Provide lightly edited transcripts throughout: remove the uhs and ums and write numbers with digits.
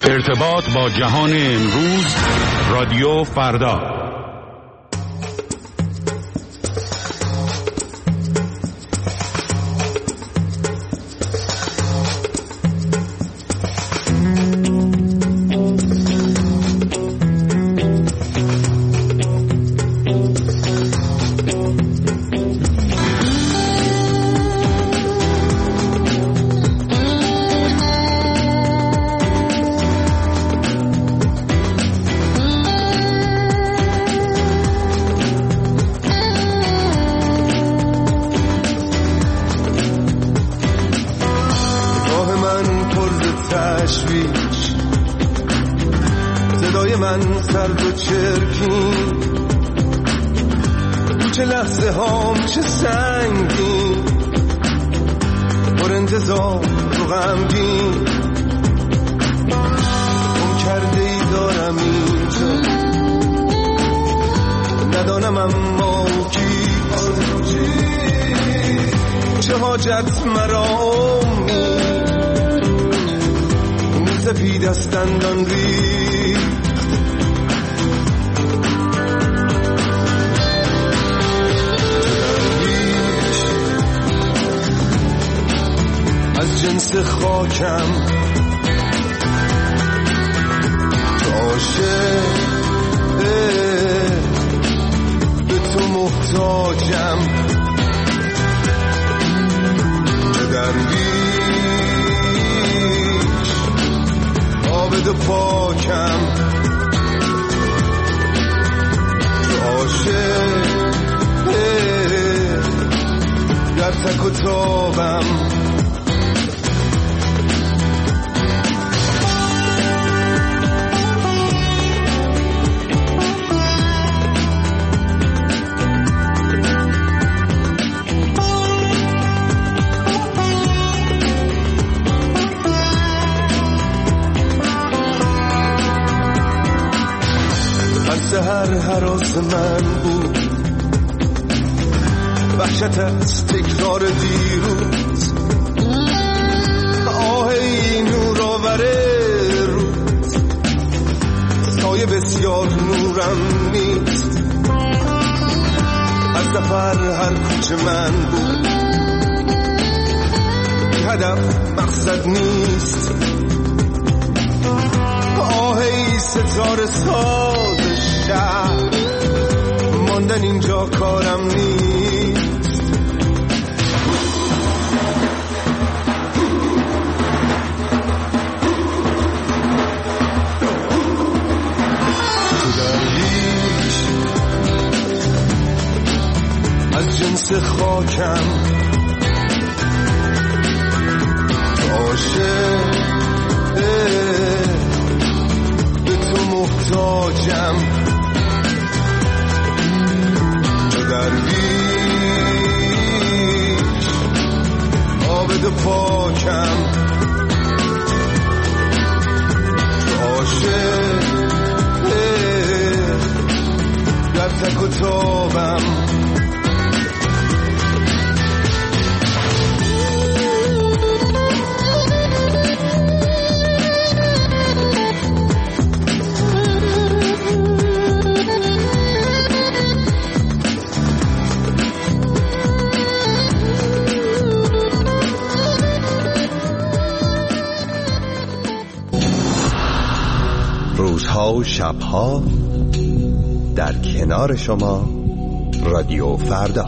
ارتباط با جهان امروز، رادیو فردا. صدای من سرد و چرکین، چه لحظه هام چه سنگین، پر انتظار و غمگین، گم کرده ای دارم اینجا، ندانم اما کیست، چه حاجت مرا امید، سفید است دندان ریخت، از جنس خاکم، عاشق به تو محتاجم، عابد پاکم، عاشق در تک و تابم، سحر هراس من بود، وحشت از تکرار دیروز، آه این نور آوره روز، سایه بسیار نورم نیست، از سفر هر کوچه من بود، بی هدف مقصد نیست، آه ای ستاره ساز شهر، ماندن اینجا کارم نیست، تو درویش از جنس خاکم، عاشق به تو محتاجم، درویش عابد پاکم، عاشق در تک و تابم، روزها و شبها در کنار شما، رادیو فردا.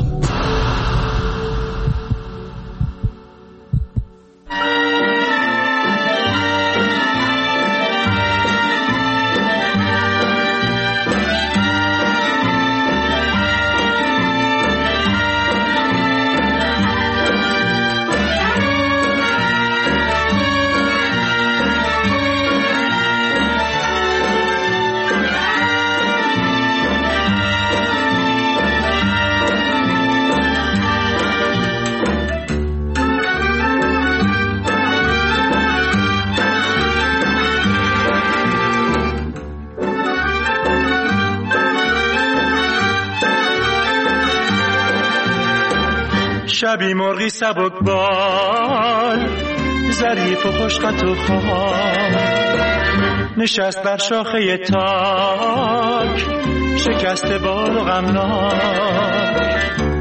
شبی مرغی سبک بال، ظریف و خوشقط و خواب، نشست بر شاخه تاک، شکست بال و غمناک.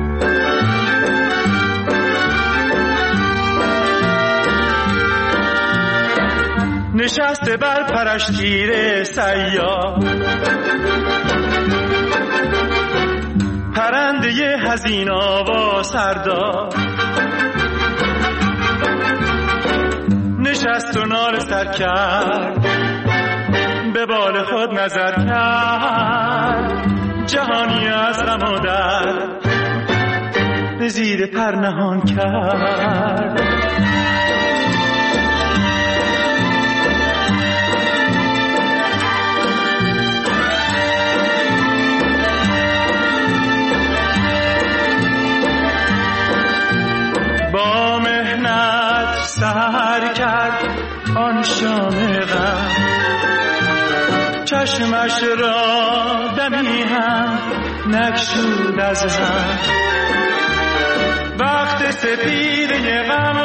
نشسته بر پرش تیر سیاه، پرنده حزین آواز سردار. نشست و ناله سر کرد، به بال خود نظر کرد. جهانی از غم و درد به زیر پر نهان کرد. با مهنت سحر کرد آن شام غم، چشمش را دمی هم نگشود از هم. وقت سپیده غم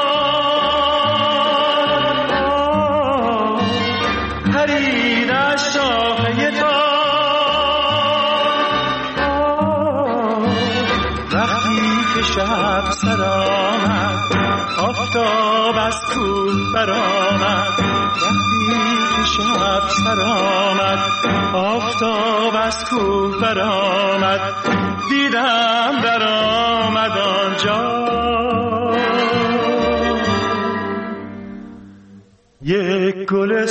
پرید از شاخه وقتی که شب سر آمد، آفتاب از کوه برآمد. وقتی که شب سر آمد، آفتاب از کوه برآمد. دیدم در آمد آنجا یک گل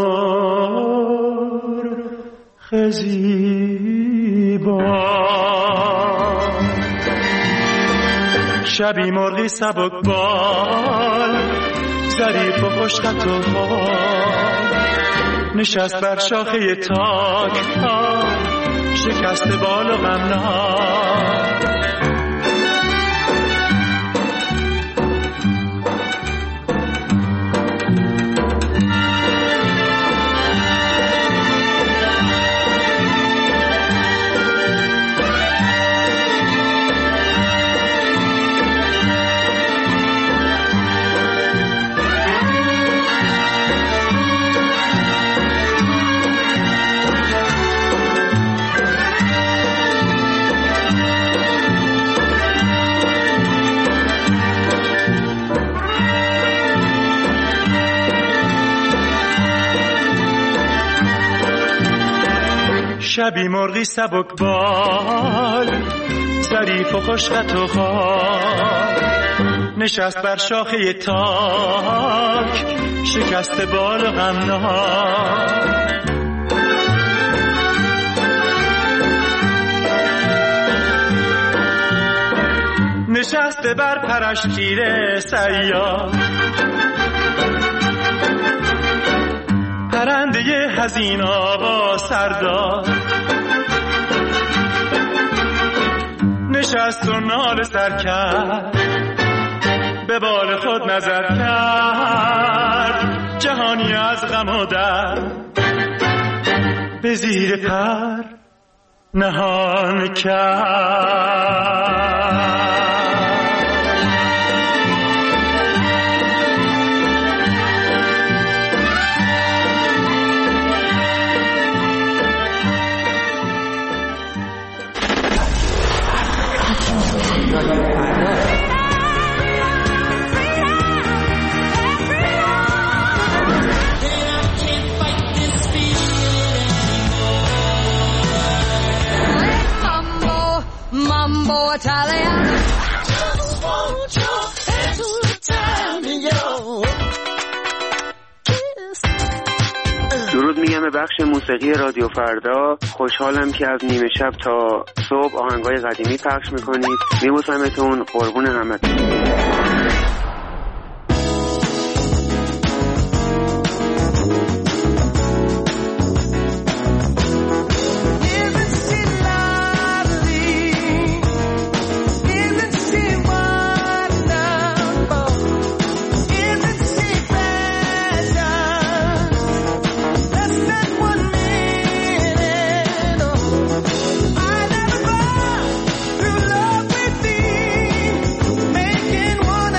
سرخ زیبا. شبی مرغی سبک بال، ظریف و خوشخط و فال. نشست بر شاخه تاک، شکست بال و غمناک. شبی مرغی سبک بال، ظریف و خوشخط و خال. نشست بر شاخه تاک، شکست بال و غمناک. نشسته بر پرش تیر سیاه، پرنده حزین آواز سردار. نشست و ناله سر کرد، به بال خود نظر کرد. جهانی از غم و درد به زیر پر نهان کرد. درود میگم به بخش موسیقی رادیو فردا. خوشحالم که از نیمه شب تا صبح آهنگای قدیمی پخش میکنید. میبوسمتون، قربون همتون. Making one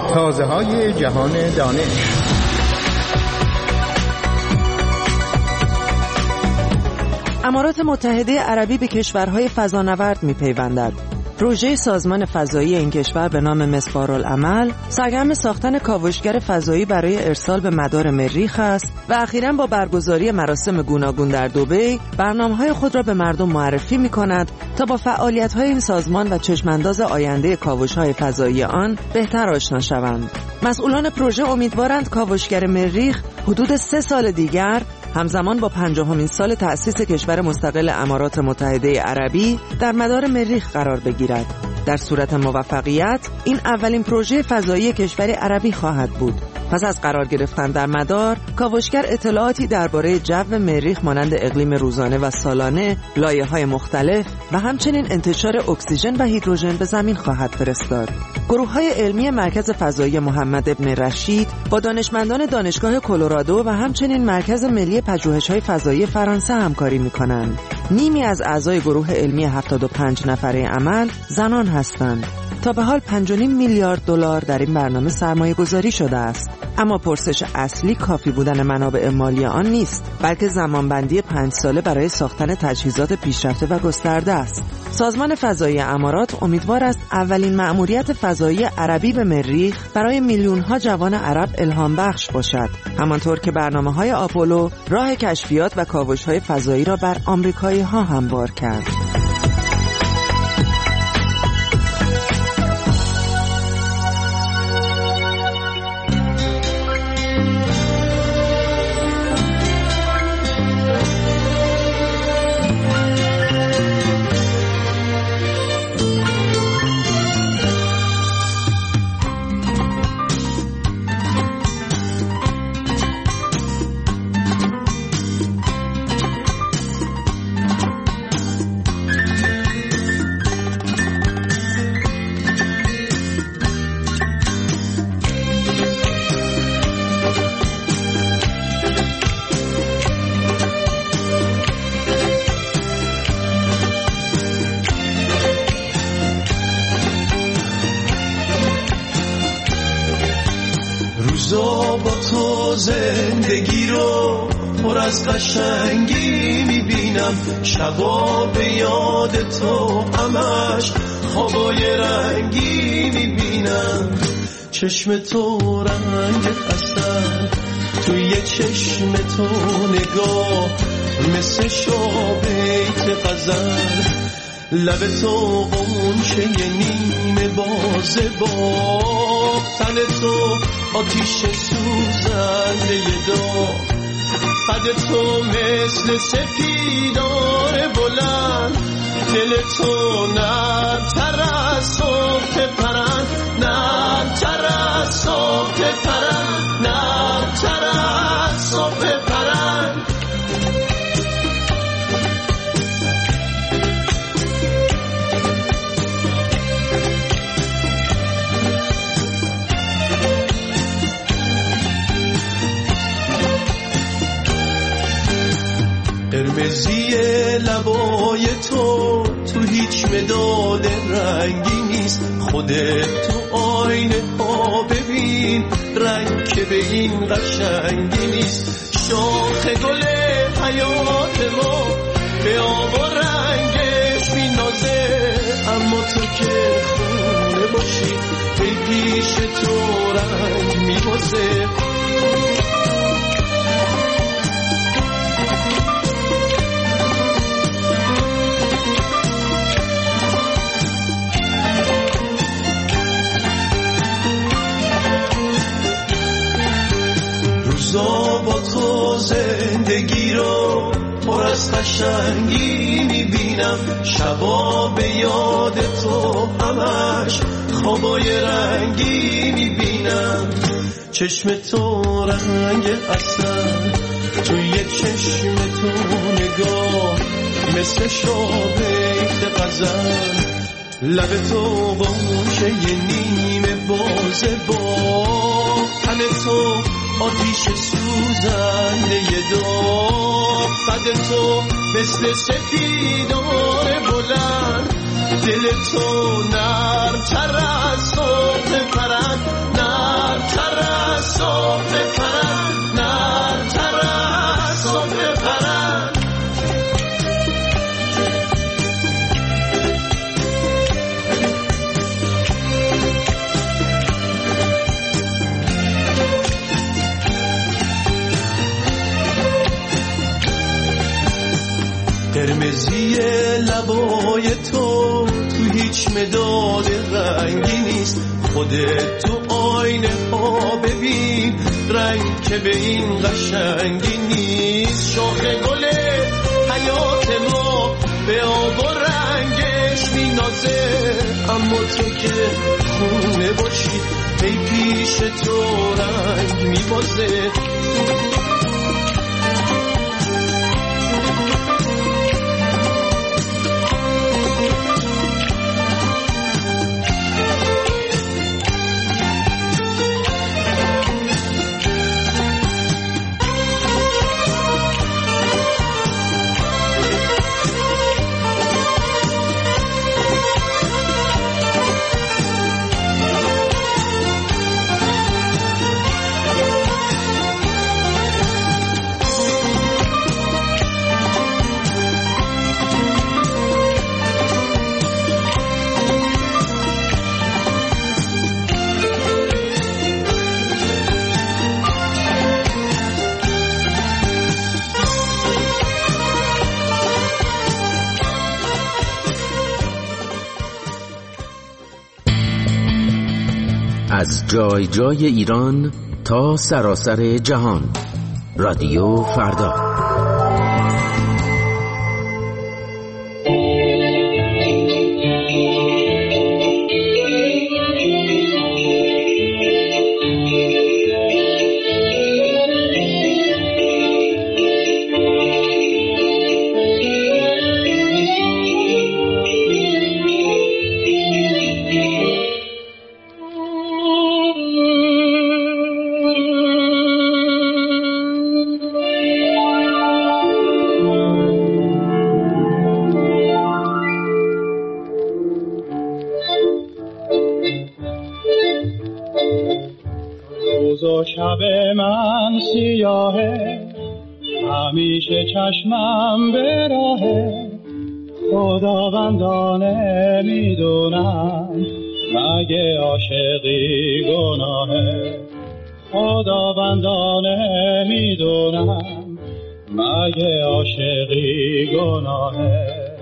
تازه‌های جهان دانش. امارات متحده عربی به کشورهای فضانورد می‌پیوندد. پروژه سازمان فضایی این کشور به نام مسبارالعمل سرگرم ساختن کاوشگر فضایی برای ارسال به مدار مریخ است و اخیراً با برگزاری مراسم گوناگون در دبی برنامه‌های خود را به مردم معرفی می‌کند تا با فعالیت‌های این سازمان و چشم‌انداز آینده کاوش‌های فضایی آن بهتر آشنا شوند. مسئولان پروژه امیدوارند کاوشگر مریخ حدود 3 سال دیگر همزمان با 50مین سال تأسیس کشور مستقل امارات متحده عربی در مدار مریخ قرار بگیرد. در صورت موفقیت این اولین پروژه فضایی کشور عربی خواهد بود. پس از قرار گرفتن در مدار، کاوشگر اطلاعاتی درباره جو مریخ مانند اقلیم روزانه و سالانه، لایه‌های مختلف و همچنین انتشار اکسیژن و هیدروژن به زمین خواهد فرستاد. گروه‌های علمی مرکز فضایی محمد ابن رشید با دانشمندان دانشگاه کلرادو و همچنین مرکز ملی پژوهش‌های فضایی فرانسه همکاری می‌کنند. نیمی از اعضای گروه علمی 75 نفره عمل زنان هستند. تا به حال 5.5 میلیارد دلار در این برنامه سرمایه گذاری شده است. اما پرسش اصلی کافی بودن منابع مالی آن نیست، بلکه زمانبندی 5 ساله برای ساختن تجهیزات پیشرفته و گسترده است. سازمان فضایی امارات امیدوار است اولین مأموریت فضایی عربی به مریخ برای میلیون‌ها جوان عرب الهام بخش باشد، همانطور که برنامه‌های آپولو راه کشفیات و کاوش‌های فضایی را بر آمریکایی‌ها هموار کرد. با تو زندگی رو پر از قشنگی میبینم، شبا به یاد تو همش خوابای رنگی میبینم. چشم تو رنگ عسل، توی چشم تو نگاه مثل شابیت غزل، لب تو غنچه نیمه بازه با تن تو آتیش سوزنده داغ، قد تو مثل سپیدار بلند، دل تو نرم‌تر از صبح پرند، نرم‌تر از صبح پرند، نرم‌تر از صبح پرند. قرمزی لبای تو هیچ مداد رنگی نیست، خودت تو آینه ها ببین رنگ که به این قشنگی نیست. شاخ گل حیات ما به آب و رنگش مینازه، اما تو که خونه باشی به پیش تو رنگ میبازه. روزا با تو زندگی رو پر از قشنگی میبینم، شبا به یاد تو همش خوابای رنگی میبینم. چشم تو رنگ عسل، توی چشم تو نگاه مثل شابیت غزل، لب تو غنچه نیمه بازه با تن تو آتیش سوزنده داغ، قد تو مثل سپیدار بلند، دل تو نرم‌تر از صبح پرند، نرتر از صبح بپرن، نرتر از صبح بپرن. قرمزی لبای تو هیچ مداد رنگی نیست. خودت تو آینه ها ببین، رنگ که به این قشنگی نیست. شاخ گل حیات ما به آب و رنگش مینازه، اما تو که خونه باشی ای پیش تو رنگ میبازه. از جای جای ایران تا سراسر جهان، رادیو فردا. شب من سیاهه، همیشه چشمم به راهه. خداوندانه میدونم مگه عاشقی گناهه. خداوندانه میدونم مگه عاشقی گناهه.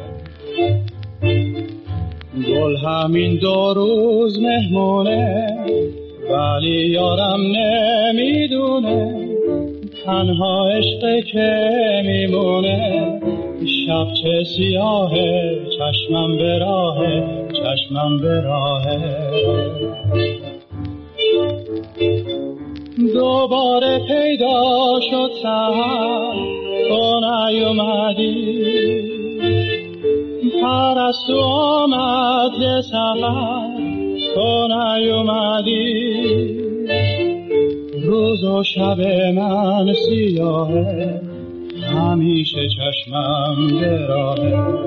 گل همین 2 روز مهمونه، ولی یارم نمیدونه تنها عشق که میمونه. شب چه سیاهه، چشمم به راهه، چشمم به راهه. دوباره پیدا شد سحر، تو نیومدی. پرستو آمد ز سفر، تو نیومدی. روز و شب من سیاهه، همیشه چشمم به راهه.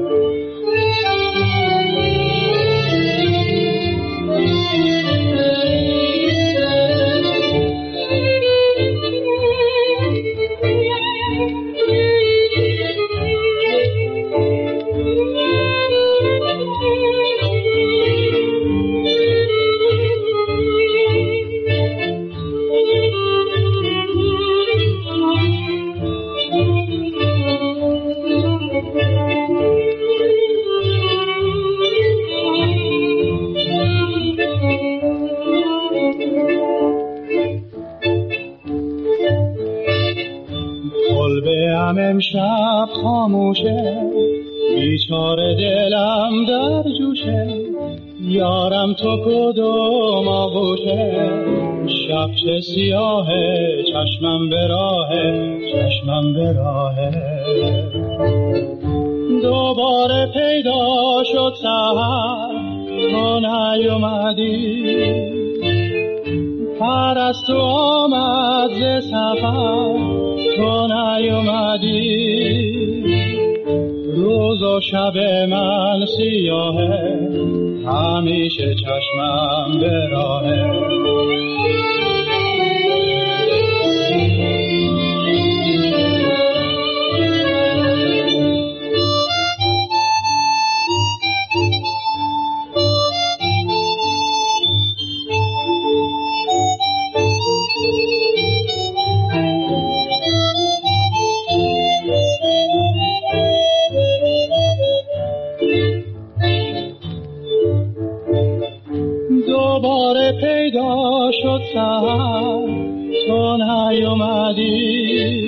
امشب خاموشه، بیچاره دلم در جوشه. یارم تو کدوم آغوشه، شب چه سیاهه، چشمم به راهه، چشمم به راهه. دوباره پیدا شد سحر، تو نیومدی. پرستو آمد ز سفر، تو نیومدی. روز و شب من سیاهه، همیشه چشمم به راهه. سحر تو نیومدی،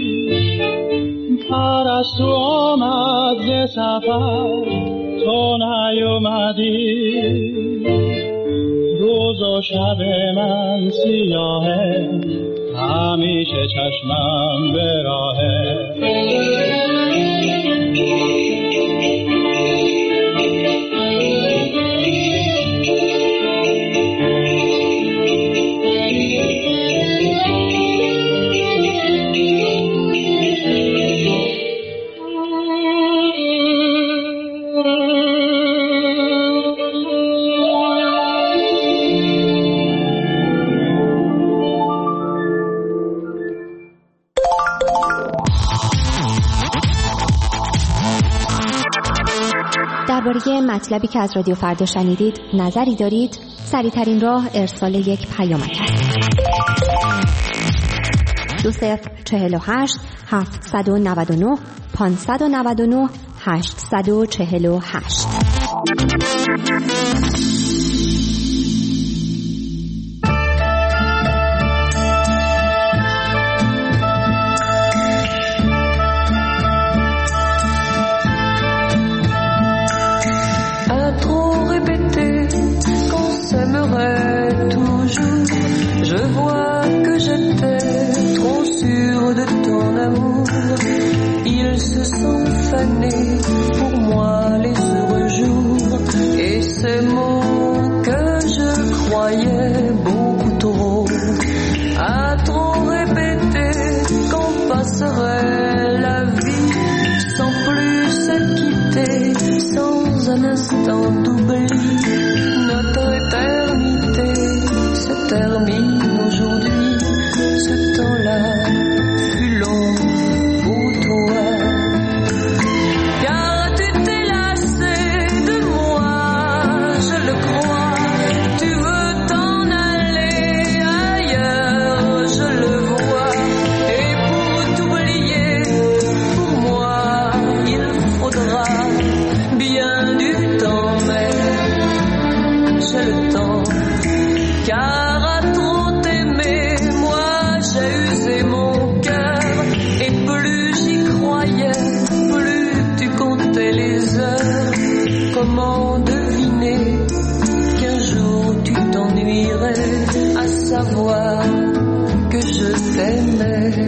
پرستو آمد ز سفر تو نیومدی، روز و شب من سیاهه همیشه چشمم به راهه. درباره مطلبی که از رادیو فردا شنیدید نظری دارید؟ سریع‌ترین راه ارسال یک پیامک است. 2048 799 599 848. Je vois que j'étais trop sûre de ton amour. Ils se sont fanés pour moi les heureux jours. Et ces mots que je croyais beaucoup trop, à trop répéter qu'on passerait la vie sans plus se quitter, sans un instant d'oubli. Notre éternité se termine aujourd'hui, ce temps-là fut long pour toi. Car tu t'es lassé de moi, je le crois. Tu veux t'en aller ailleurs, je le vois. Et pour t'oublier, pour moi, il faudra bien du temps, mais j'ai le temps. Car à trop t'aimer, moi j'ai usé mon cœur. Et plus j'y croyais, plus tu comptais les heures. Comment deviner qu'un jour tu t'ennuierais à savoir que je t'aimais?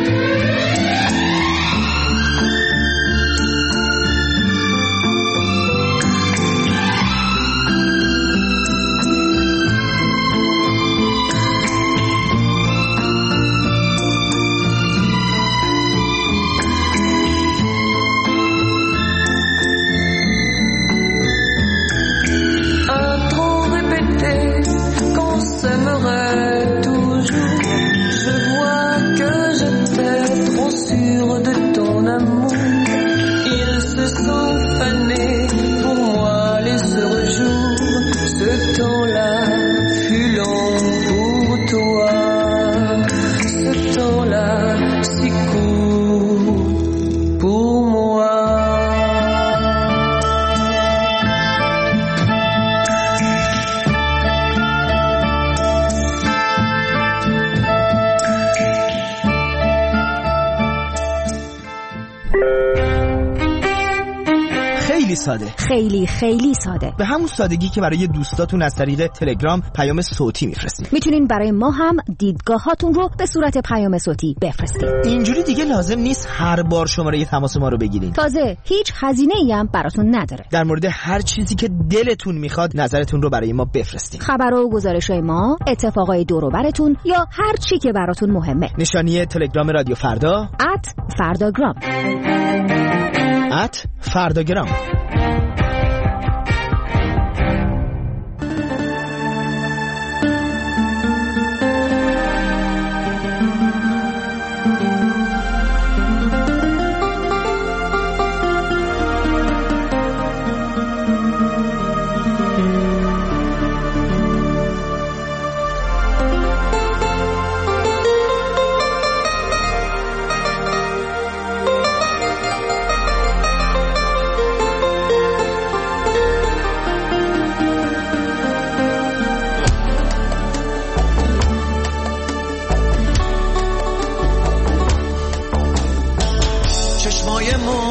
S'aimerait toujours. Je vois que j'étais trop sûre de ton amour. Ils se sont fanés pour moi les heureux jours. Ce temps-là fut long pour toi. Ce temps-là si court pour moi. خیلی ساده. به همون سادگی که برای دوستاتون از طریق تلگرام پیام صوتی میفرستید. میتونین برای ما هم دیدگاهاتون رو به صورت پیام صوتی بفرستید. اینجوری دیگه لازم نیست هر بار شماره تماس ما رو بگیرین. تازه هیچ هزینه‌ای هم براتون نداره. در مورد هر چیزی که دلتون میخواد نظرتون رو برای ما بفرستید. خبر و گزارش‌های ما، اتفاقای دور و براتون یا هر چی که براتون مهمه. نشانی تلگرام رادیو فردا @فرداگرام. @فرداگرام.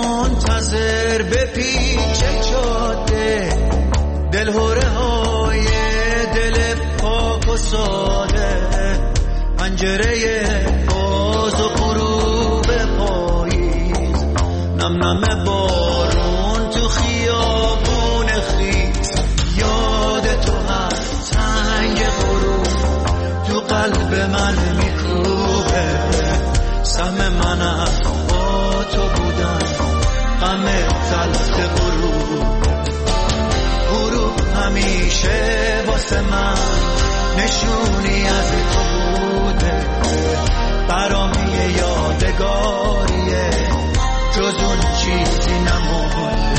منتظر به پیچ جاده، دلهوره های دل پاک و ساده، پنجره باز و غروب پاییز، نم نم بارون تو خیابون خیز، یاد تو هست تنگ غروب تو قلب من میکوبه، سهم منم با تو بودن غم تلخ غروب همیشه واسه من نشونی از تو بوده، برام یه یادگاریه جز اون چیزی نمونده.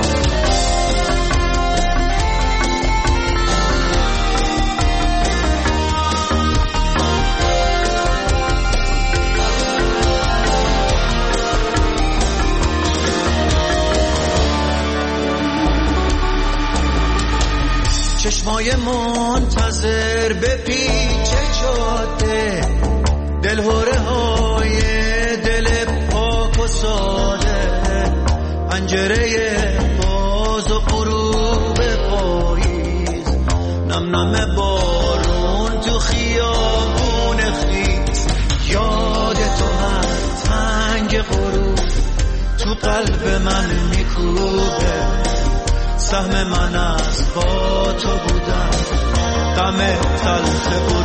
چشمای منتظر به پیچ جاده، دلهوره های دل پاک و ساده، پنجره باز و غروب پاییز، نم نم بارون تو خیابون خیز، یاد تو هر تنگ غروب تو قلب من میکوبه، سهم من از با تو بودن غم تلخ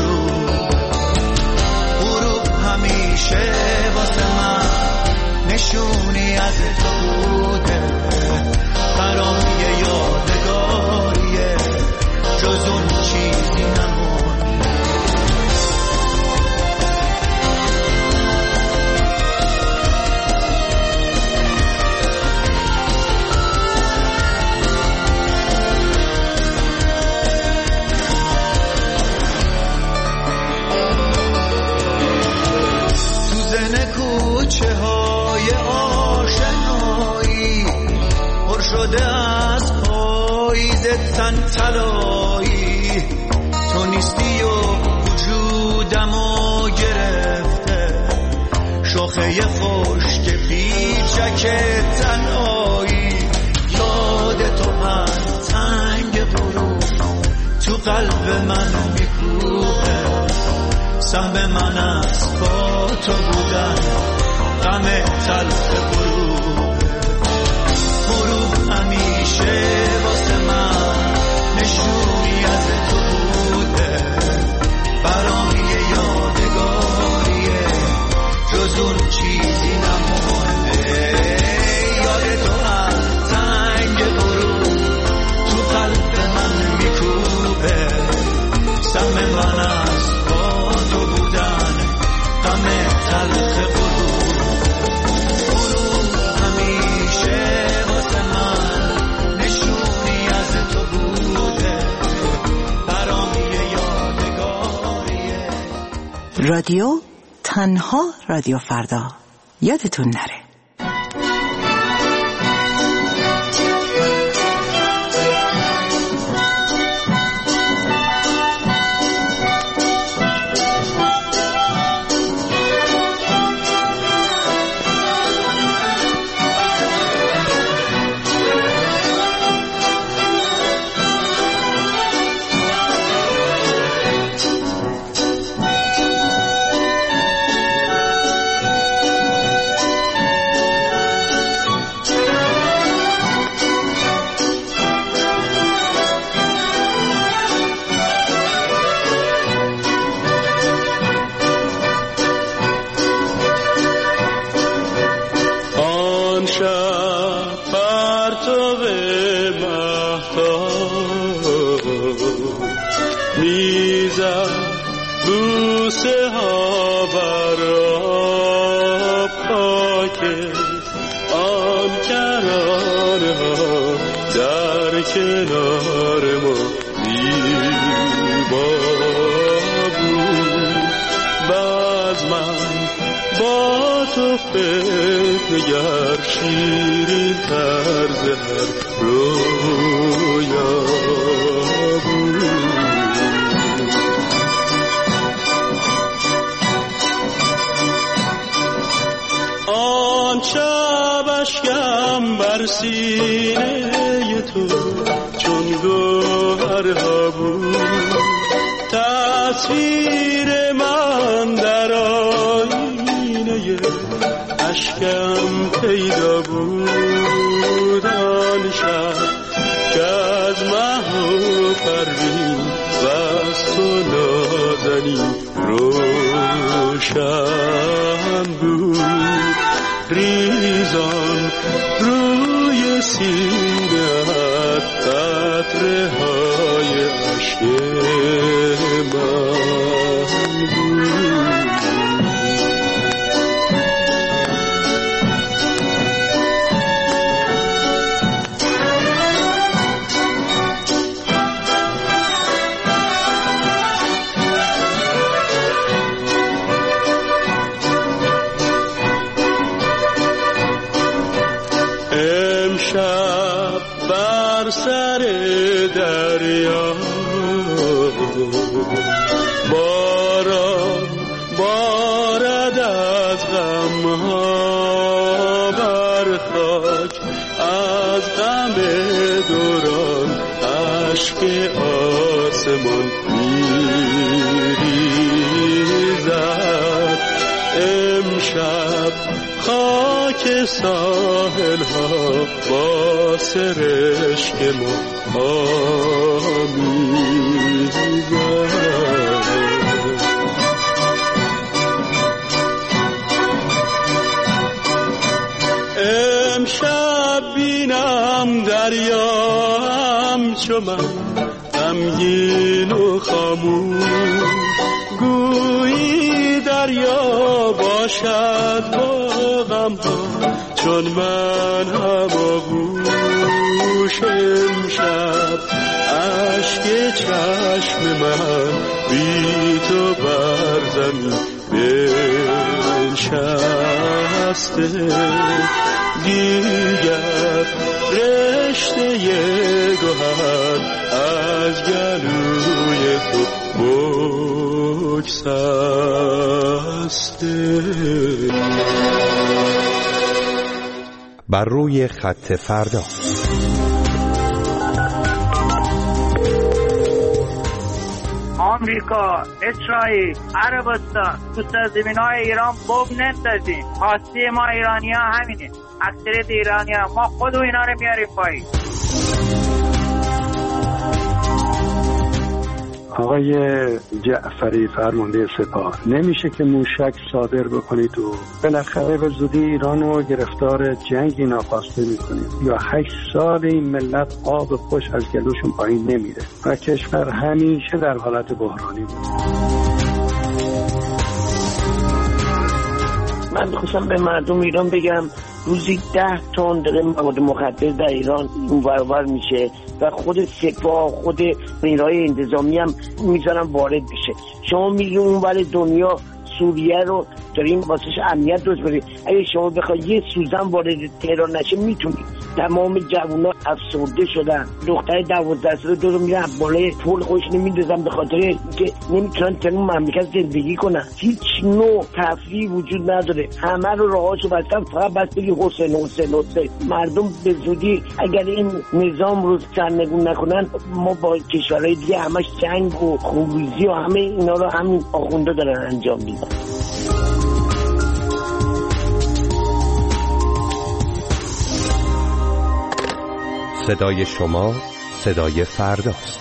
غروب همیشه واسه من نشونی از تو بوده، برام یه یادگاریه جز اون چیزی نمونده. کوچه های آشنایی پر شده از پاییز تن طلایی، تو نیستی و وجودمو گرفته، شاخه خشک پیچک تنهایی، یاد تو هر تنگ غروب تو قلب من میکوبه، سهم من از با تو بودن غم تلخ غروب همیشه واسه من نشونی از تو بوده، برام یه یادگاریه جز اون چیزی نمونده، یاد تو هر تنگ غروب تو قلب من میکوبه، سهم من از با تو بودن غم تلخ غروب همیشه واسه من نشونی از تو بوده، برام یه یادگاریه. رادیو تنها رادیو فردا، یادتون نره. نگر شیرین طرز هر رویا بود. آن شب اشکم دلم بر سینه تو چون گوهرها بود، تصویر من در آینه اشکم پیدا بود. آن شب که از مه و پروین و از تو نازنین روشن بود، ریزان روی سینه‌ات قطره های عشق من بود. امشب بر سر دریا باران بارد از غمها بر خاک، از غم دوران اشک آسمان میریزد. امشب خاک ساحل ها با سرشک ما آمیزد. امشب بینم دریا همچو من غمگین و خاموش، گویی دریا باشد با غمها چون من هماغوش. امشب اشک چشم من بی تو بر زمین بنشسته، دیگر رشته گوهر از گلوی تو بگسسته. بر روی خط فردا. آمریکا، اسرائیل، عربستان تو سرزمین‌های ایران بمب نندازیم. خواسته ما ایرانی‌ها همینه، اکثریت ایرانی‌ها، ما خود اینا رو میاریم پایین. آقای جعفری فرمانده سپاه، نمیشه که موشک صادر بکنید و بالاخره به زودی ایران رو گرفتار جنگی ناخواسته میکنید. یا 8 سال این ملت آب خوش از گلوشون پایین نمیره و کشور همیشه در حالت بحرانی بود. من می‌خواستم به مردم ایران بگم روزی 10 تن داره مواد مخدر در ایران ورور میشه و خود سپاه، خود نیروهای انتظامی هم میذارن وارد بشه. شما میگی اون ور دنیا سوریه رو داریم واسش امنیت درست کنید. اگه شما بخوای یه سوزن وارد تهران نشه میتونید. تمام جوونا افسرده شدن. دختر 12 ساله دو رو میرن بالای پول خوش نمیندازن به خاطر اینکه نمیتونن تو مملکت زندگی کنن. هیچ نوع تفریح وجود نداره. همه رو راهاشو بستن، فقط بس بگی حسین حسین حسین. مردم به زودی اگر این نظام رو سرنگون نکنن، ما با کشورهای دیگه همش جنگ و خونریزی و همه اینا رو همین آخونده دارن انجام میدن. صدای شما صدای فرداست.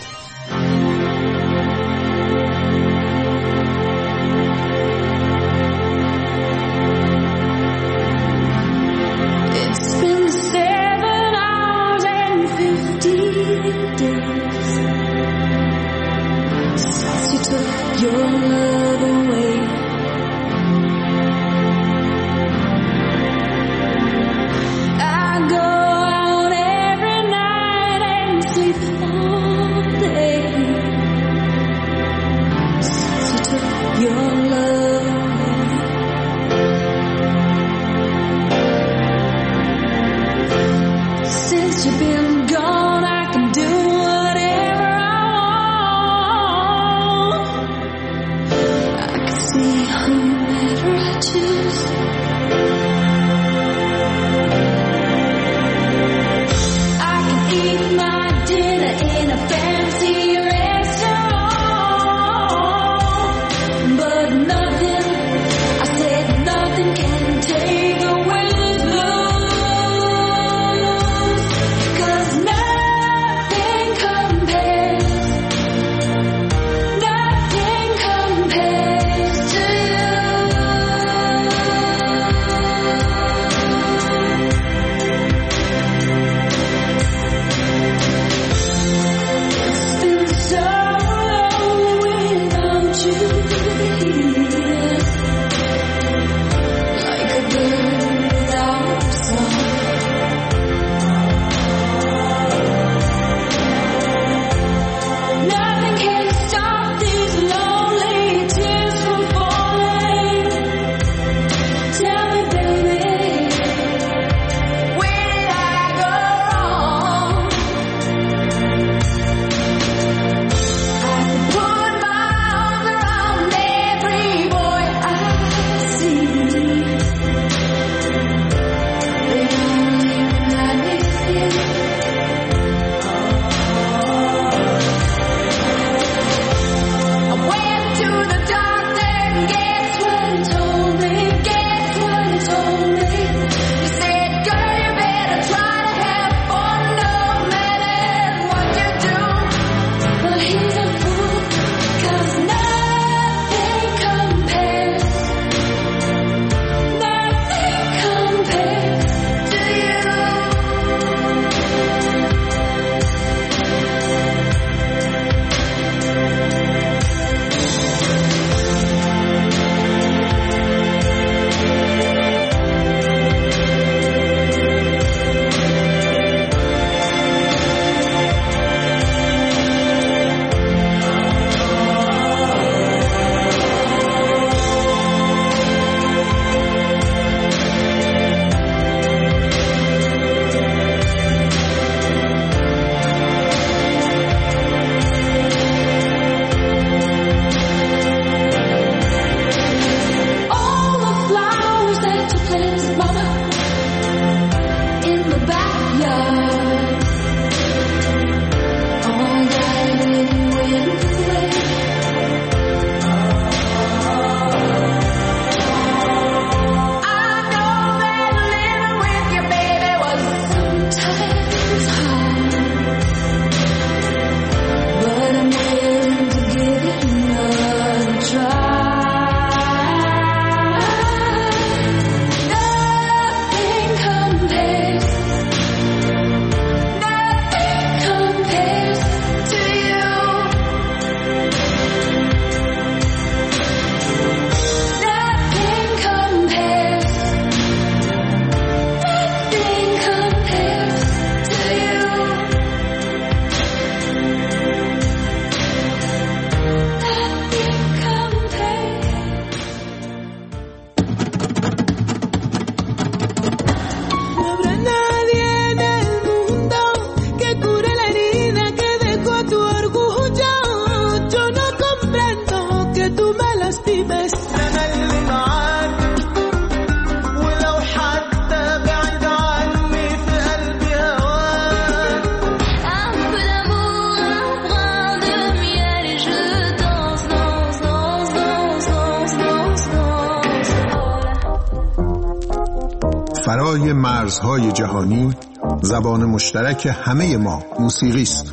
فرای مرزهای جهانی زبان مشترک همه ما موسیقی است.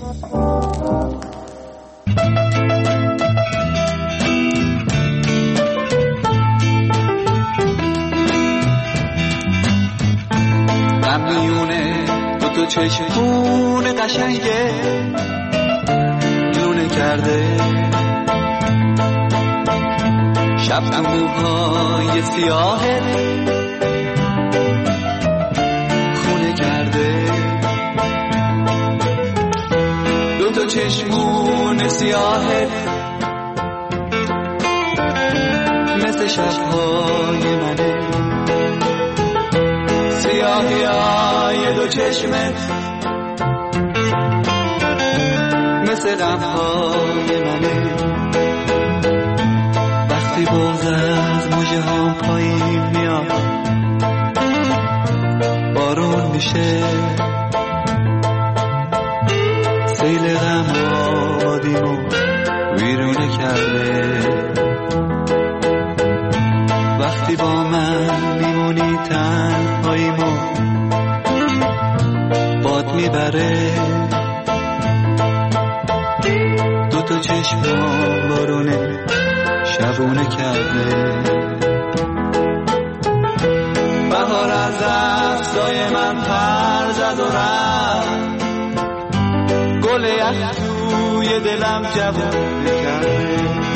میونه دو چشمون قشنگه لونه کرده، شب تو موهای سیاهت خونه کرده، دو چشمون سیاهت مثل شبهای منه، سیاهی های دو چشمت مثل غمهای منه، وقتی بغض از موجه هم پایین میاد بارون میشه، سیل غم آبادیمو ویرونه کرده، وقتی با من میمونی تنهاییمو باد میبره، دو چشمم بارونه شبونه کرده، بهار از افزای من پر زد و رفت، گل یخ توی دلم جوونه کرده،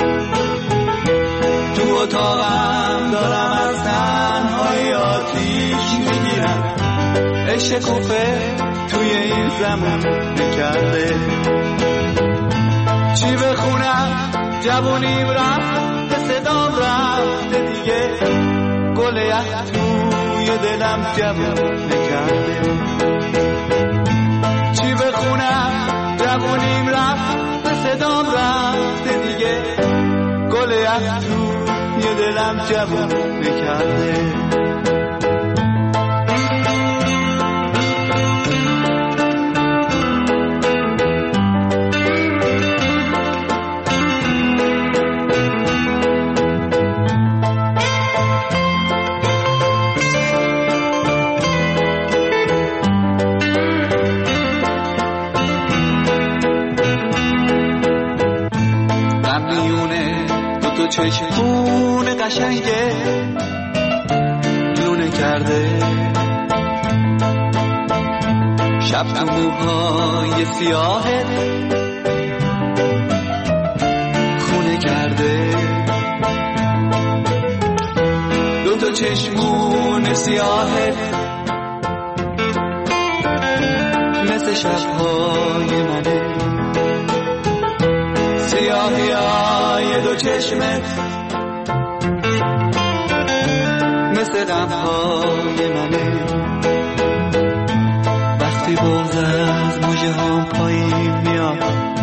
تو اتاقم دارم از تنهایی آتیش میگیرم، عشق کوفه توی این زمان نکرده، چی بخونم جوونیم رفت به صدام رفته دیگه، گل یخ توی دلم جوون نکرده، چی بخونم جوونیم رفت به صدام رفته دیگه، گل یخ توی دلم جوون نکرده. چشمون قشنگه لونه کرده، شب تو موهای سیاهت خونه کرده، دو چشمون سیاهت مثل شبهای منه، سیاهی های دو چشمت مثل غمهای منه، وقتی بغض از موجه هم پایین میاد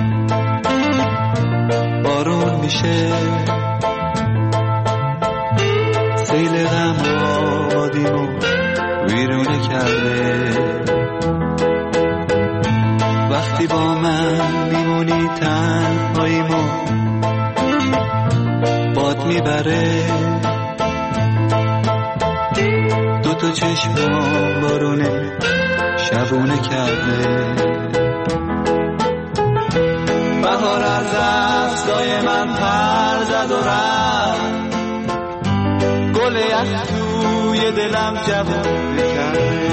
بارون میشه، سیل غم آبادیمو ویرونه کرده، وقتی با من میمونی تنهاییمو باد میبره، دو چشمم بارونه شبونه کرده، بهار از افزای من پر زد و رفت، گل یخ توی دلم جوونه کرده،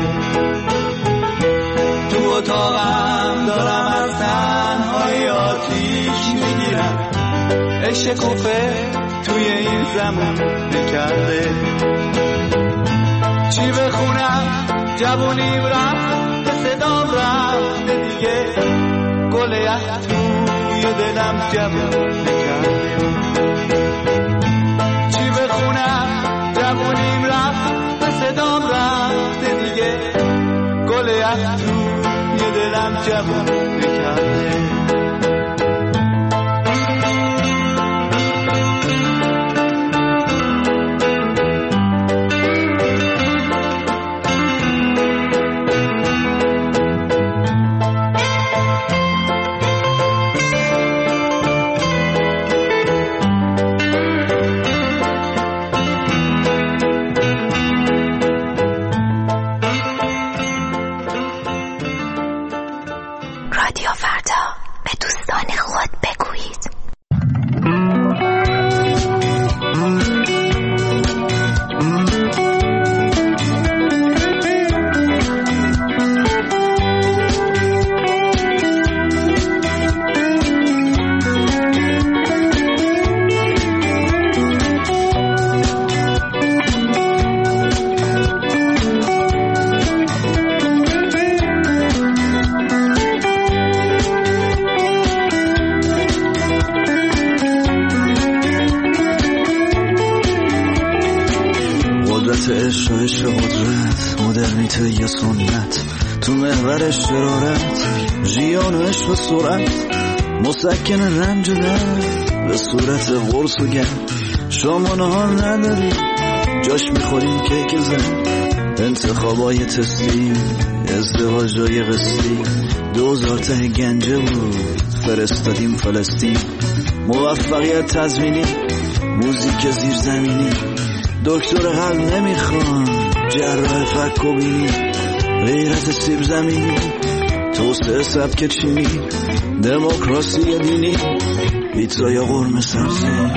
تو اتاقم دارم از تنهایی آتیش میگیرم، عشق کوفه توی این زمان نکرده، چی بخونم جوونیم رفت به صدام رفته دیگه، گل یخ توی دلم جوون نکرده، چی بخونم جوونیم رفت به صدام رفته دیگه، گل یخ توی دلم جوون نکرده. رادیو فردا، به دوستان خود بگویید. عشق قدرت، مدرنیته یا سنت، تو محور شرارت، ژیان و عشق و سرعت، مسکن رنج و درد به صورت قرص و گرد. شما نهار نداری، جاش میخوریم کیک زن، انتخابای تستی، ازدواجای قسطی، 2000 ته گنجه بود فرستادیم فلسطین. موفقیت تضمینی، موزیک زیرزمینی، دکتر قلب نمیخوان، جراح فک و بینی، غیرت سیب زمینی، توسعه سبک چینی، دموکراسی دینی، پیتزا یا قرمه سبزی.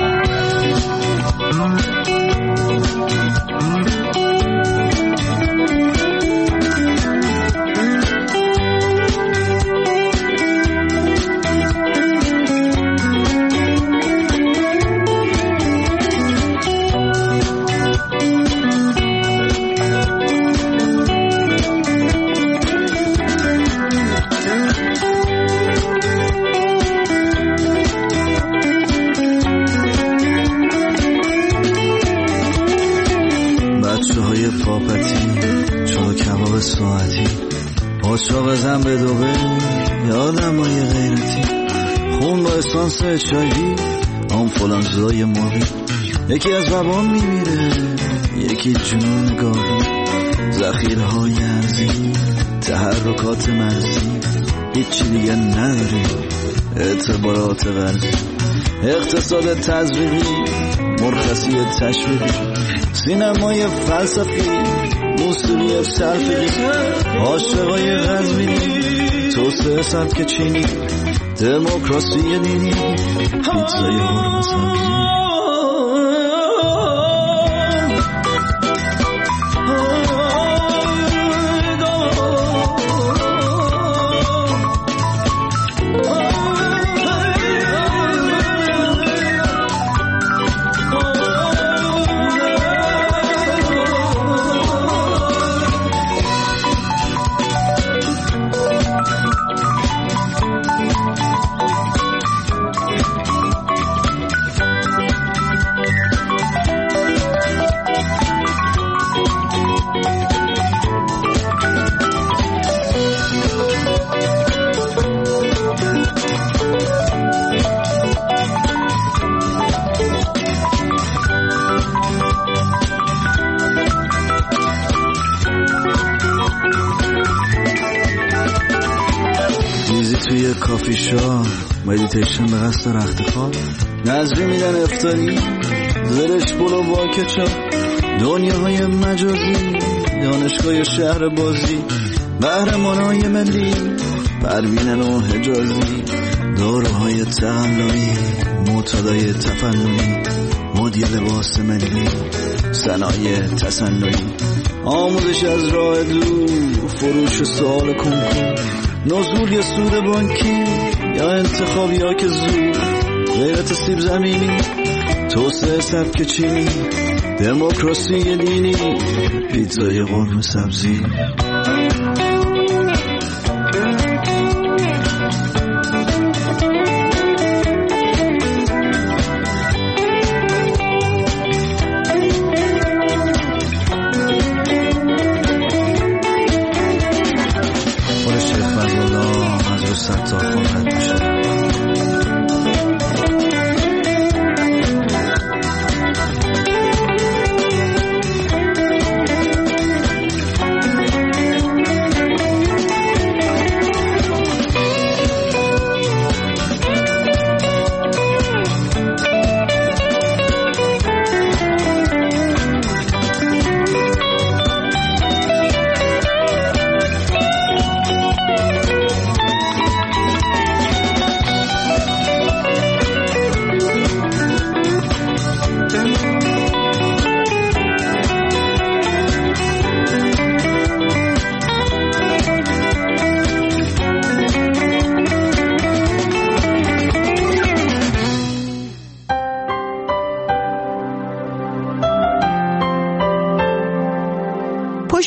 پاچاق به دوبه یادم های غیرتی، خون با اسانس چایی، آنفولانزای ماری، یکی از زبان میمیره، یکی جنون گاری، ذخیرهای ارزی، تحرکات مرزی، هیچی دیگه نداری، اعتبارات غربی، اقتصاد تزریقی، مرخصی تشویقی، سینمای فلسفی، موسیقی تلفیقی، عاشقای غزمینی، توسعه سبک چینی، دموکراسی دینی، پیتزای قرمه سبزی. کافی شاپ، مدیتیشن به قصد رخت خواب، نظری میدن افطاری، زرش بلو با کچاپ، دنیاهای مجازی، دانشگاه شهر بازی، قهرمانای ملی، پروینن و حجازی، داروهای تقلبی، معتادای تفننی، مدیر لباس ملی، صنایع تصنعی، آموزش از راه دور، فروش سوال کنکور، نزول یا سود بانکی یا انتخابی ها که زود، غیرت سیب زمینی، توسعه سبک چینی، دموکراسی دینی، پیتزای قرمه سبزی.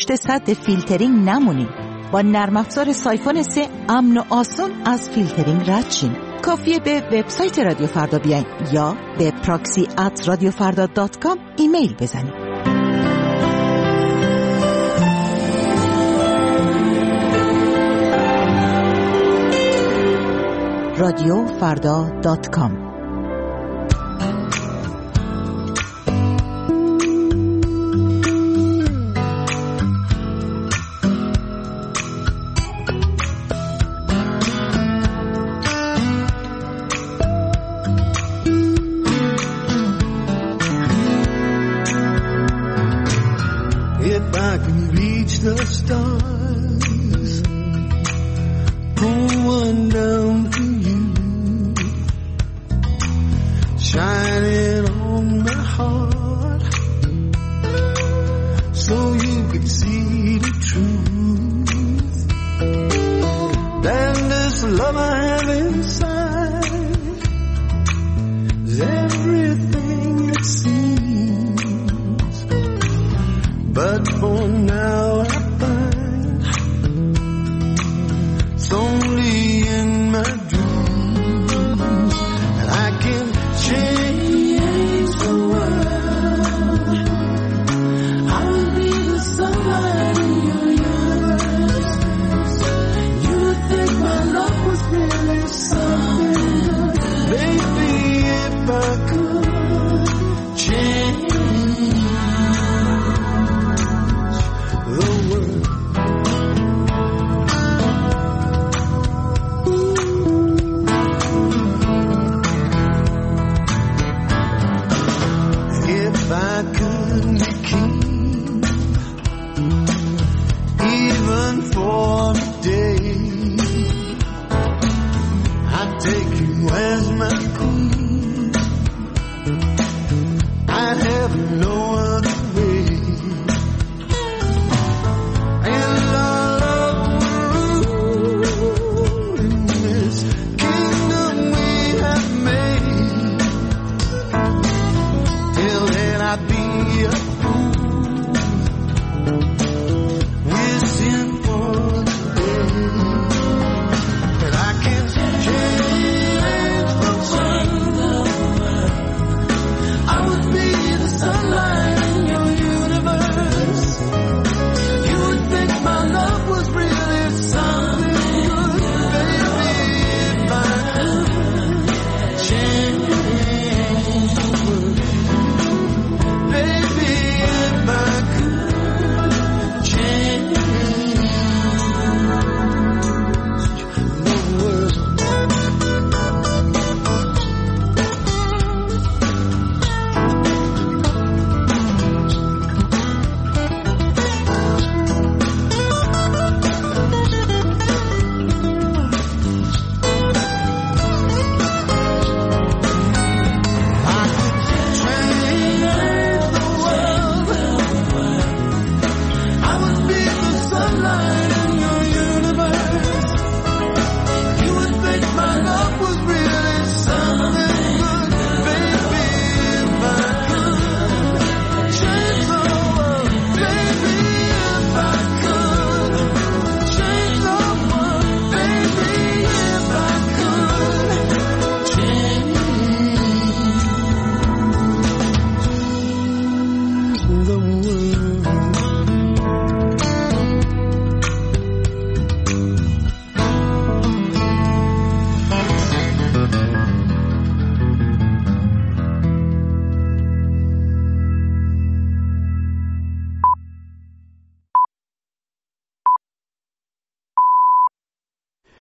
پشت سد فیلترینگ نمونین. با نرم افزار سایفون 3 امن و آسان از فیلترینگ رد شین. کافیه به وبسایت رادیو فردا بیاین یا به proxy@radiofarda.com ایمیل بزنید. radiofarda.com The stars pull one down for you, shining on my heart, so you could see the truth. Then this love I have inside is everything it seems, but for now only in my dreams that I can change the world. I will be the sunlight in your universe. You would think my love was really something. Maybe if I could change the world. If I could be king, even for a day, I'd take you as my queen.